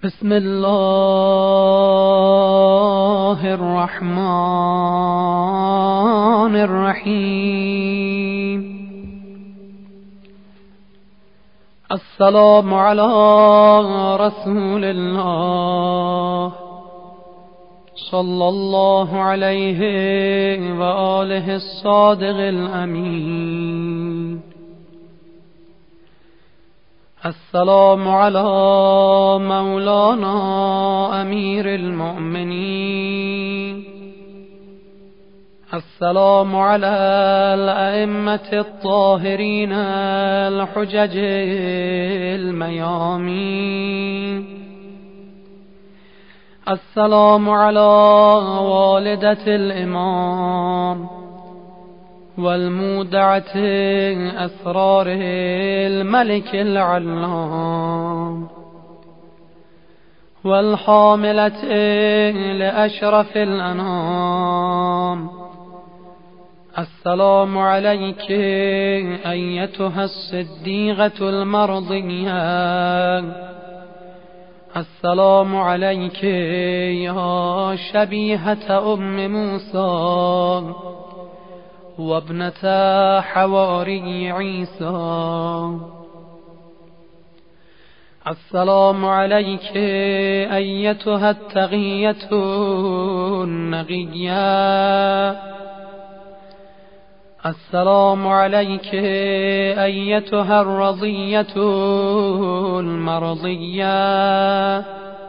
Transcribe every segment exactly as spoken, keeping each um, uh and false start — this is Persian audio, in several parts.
بسم الله الرحمن الرحيم. السلام على رسول الله صلى الله عليه وآله الصادق الأمين. السلام على مولانا أمير المؤمنين. السلام على الأئمة الطاهرين الحجج الميامين. السلام على والدة الإمام والمودعة أسرار الملك العلام والحاملة لأشرف الأنام. السلام عليك أيتها الصديقة المرضية. السلام عليك يا شبيهة أم موسى وابنة حواري عيسى. السلام عليك أيتها التقية النقية. السلام عليك أيتها الرضية المرضية.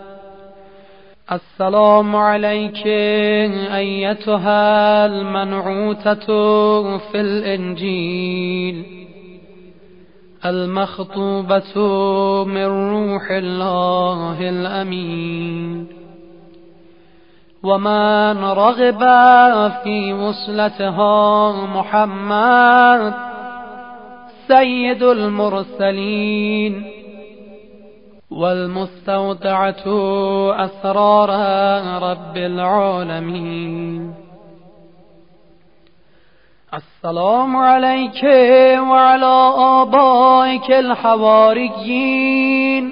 السلام عليك أيتها المنعوتة في الإنجيل المخطوبة من روح الله الأمين. ومن رغب في وصلتها محمد سيد المرسلين والمستودعة أسرار رب العالمين. السلام عليك وعلى آبائك الحواريين.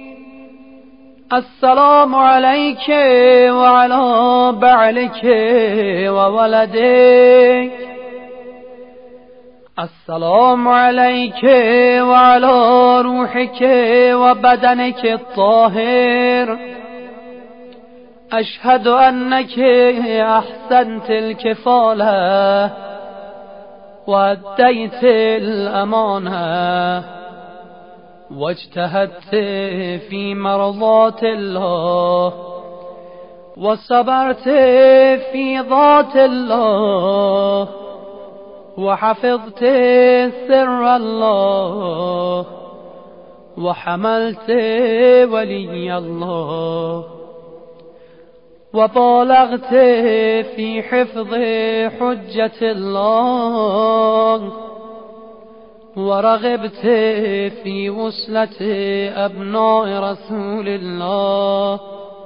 السلام عليك وعلى بعلك وولدك. السلام عليك وعلى روحك وبدنك الطاهر. أشهد أنك أحسنت الكفالة وأديت الأمانة واجتهدت في مرضات الله وصبرت في ذات الله وحفظت سر الله وحملت ولي الله وبالغت في حفظ حجة الله ورغبت في وصلة أبناء رسول الله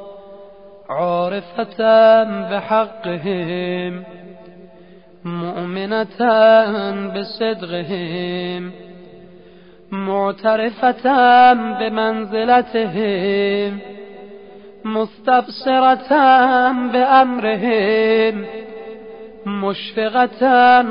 عارفة بحقهم مؤمنة بصدقهم معترفة بمنزلتهم مستبصرة بأمرهم مشفقة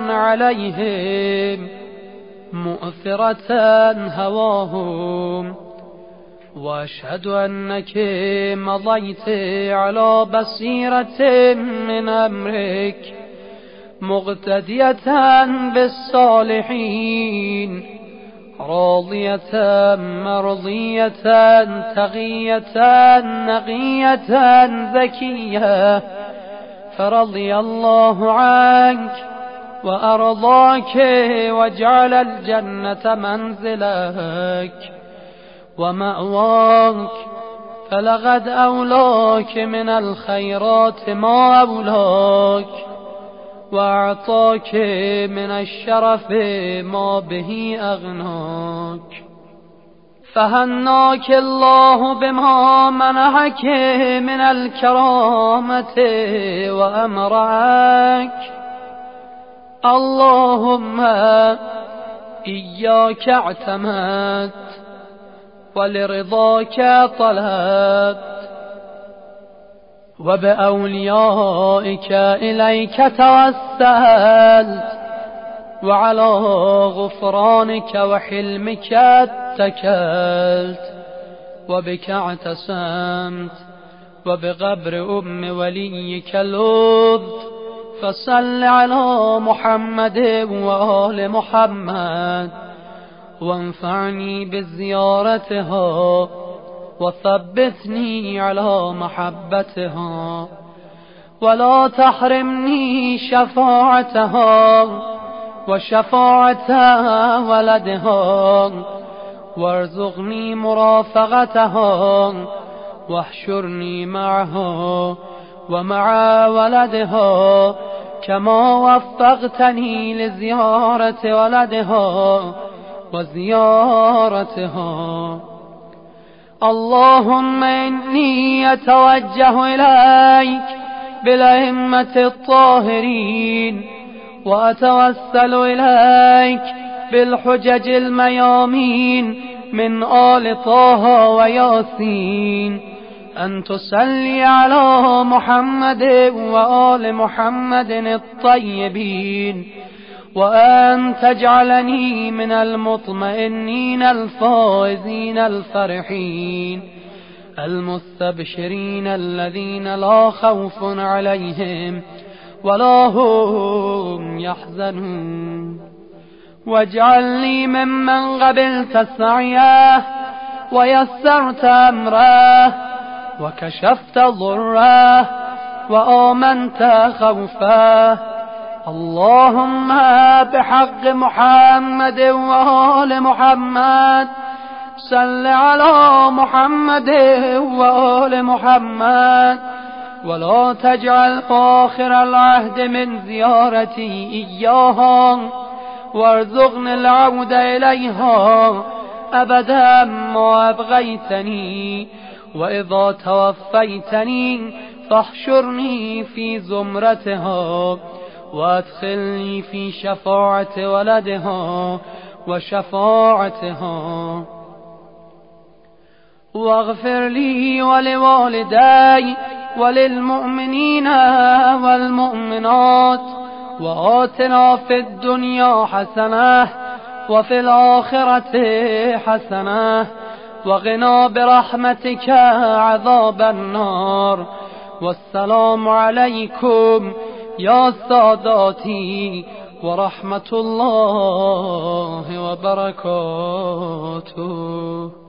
عليهم مؤثرة هواهم. وأشهد أنك مضيت على بصيرة من أمرك مقتدية بالصالحين راضية مرضية تقية نقية ذكية. فرضي الله عنك وأرضاك وجعل الجنة منزلك ومأواك. فلقد أولاك من الخيرات ما أولاك وأعطاك من الشرف ما به أغناك. فهناك الله بما منحك من الكرامة وأمرك. اللهم إياك اعتمدت ولرضاك طلبت وبأوليائك إليك توسلت وعلى غفرانك وحلمك اتكلت وبك اعتصمت وبقبر أم وليك لذت فصل على محمد وآل محمد وانفعني بزيارتها وثبتني على محبتها ولا تحرمني شفاعتها وشفاعة ولدها وارزقني مرافقتها واحشرني معها ومع ولدها كما وفقتني لزيارة ولدها وزيارتها. اللهم إني أتوجه إليك بالأئمة الطاهرين وأتوسل إليك بالحجج الميامين من آل طه وياسين أن تصلي على محمد وآل محمد الطيبين وأن تجعلني من المطمئنين الفائزين الفرحين المستبشرين الذين لا خوف عليهم ولا هم يحزنون. واجعلني ممن قبلت سعيه ويسرت أمره وكشفت ضره وآمنت خوفه. اللهم بحق محمد وآل محمد صل على محمد وآل محمد ولا تجعل آخر العهد من زيارتي إياها وارزقني العود إليها أبدا ما أبغيتني وإذا توفيتني فاحشرني في زمرتها وادخلني في شفاعة ولدها وشفاعتها واغفر لي ولوالدي وللمؤمنين والمؤمنات وآتنا في الدنيا حسنة وفي الآخرة حسنة وقنا برحمتك عذاب النار. والسلام عليكم يا ساداتي ورحمة الله وبركاته.